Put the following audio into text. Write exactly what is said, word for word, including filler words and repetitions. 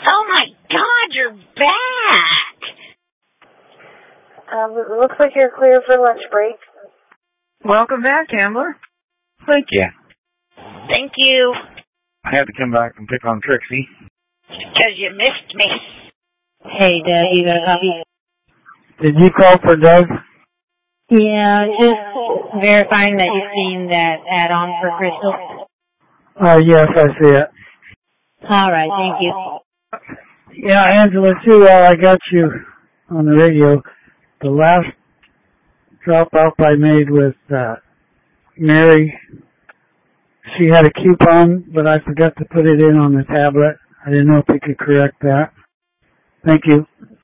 Oh my God, you're back! Um, it looks like you're clear for lunch break. Welcome back, Ambler. Thank you. Thank you. I had to come back and pick on Trixie. Because you missed me. Hey, Doug, you got me. Did you call for Doug? Yeah, just verifying that you've seen that add-on for Crystal. Oh, yes, I see it. All right, thank you. Yeah, Angela, too, while I got you on the radio, the last drop-off I made with uh, Mary, she had a coupon, but I forgot to put it in on the tablet. I didn't know if you could correct that. Thank you.